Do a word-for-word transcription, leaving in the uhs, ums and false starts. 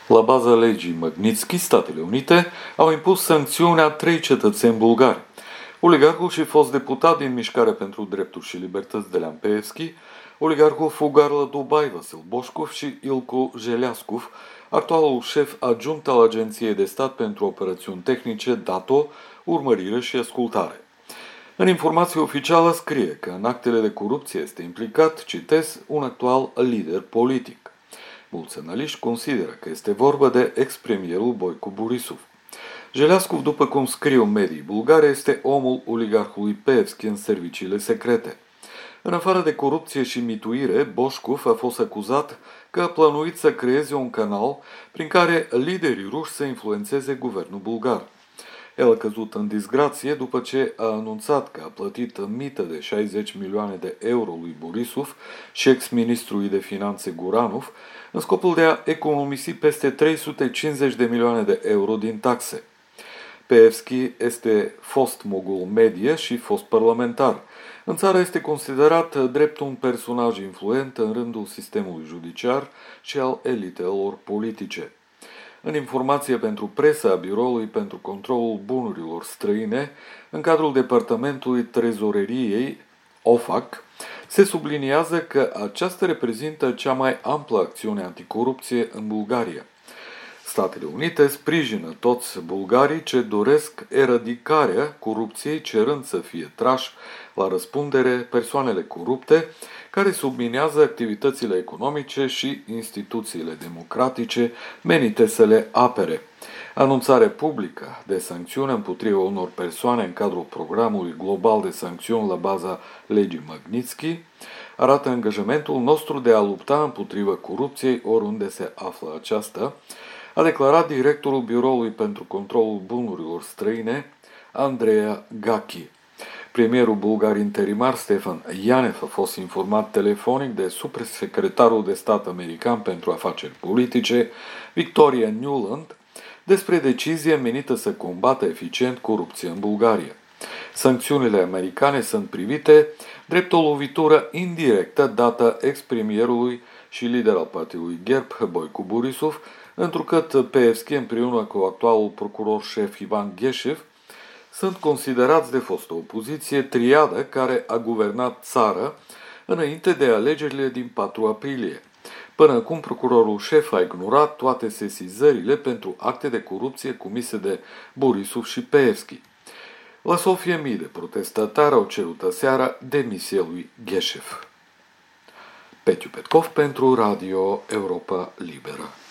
La baza legii Magnitsky, Statele Unite au impus sancțiuni a trei cetățeni bulgari. Oligarhul și fost deputat din Mișcarea pentru Drepturi și Libertăți Delean Peevski, oligarhul fugar la Dubai Vasil Boșcov și Ilko Jeleascov, actualul șef adjunct al Agenției de Stat pentru Operațiuni Tehnice DATO, Urmărire și Ascultare. În informație oficială scrie că în actele de corupție este implicat, citez, un actual lider politic. Mulți analiști consideră că este vorba de ex-premierul Boico Borisov. Jeleascov, după cum scriu medii bulgare, este omul oligarhului Peevski în serviciile secrete. În afară de corupție și mituire, Boșcov a fost acuzat că a plănuit să creeze un canal prin care liderii ruși să influențeze guvernul bulgar. El a căzut în disgrație după ce a anunțat că a plătit mită de șaizeci milioane de euro lui Borisov și ex-ministrului de finanțe Guranov în scopul de a economisi peste trei sute cincizeci de milioane de euro din taxe. Peevski este fost mogul medie și fost parlamentar. În țară este considerat drept un personaj influent în rândul sistemului judiciar și al elitelor politice. În informație pentru presă a Biroului pentru Controlul Bunurilor Străine, în cadrul Departamentului Trezoreriei, O F A C, se subliniază că aceasta reprezintă cea mai amplă acțiune anticorupție în Bulgaria. Statele Unite sprijină toți bulgarii ce doresc eradicarea corupției, cerând să fie trași la răspundere persoanele corupte care subminează activitățile economice și instituțiile democratice menite să le apere. Anunțarea publică de sancțiuni împotriva unor persoane în cadrul programului global de sancțiuni la baza legii Magnitsky arată angajamentul nostru de a lupta împotriva corupției oriunde se află aceasta, a declarat directorul Biroului pentru Controlul Bunurilor Străine, Andreea Gachi. Premierul bulgar interimar Stefan Ianev a fost informat telefonic de subsecretarul de stat american pentru afaceri politice, Victoria Nuland, despre decizie menită să combată eficient corupția în Bulgaria. Sancțiunile americane sunt privite drept o lovitură indirectă dată ex-premierului și lider al partidului Gerb, Boico Borisov, întrucât Peevski, împreună cu actualul procuror șef Ivan Gheșev, sunt considerați de fostă opoziție triadă care a guvernat țara înainte de alegerile din patru aprilie. Până acum, procurorul șef a ignorat toate sesizările pentru acte de corupție comise de Borisov și Peevski. La Sofia, mii de protestatari au cerut aseară demisia lui Gheșev. Petiu Petkov pentru Radio Europa Liberă.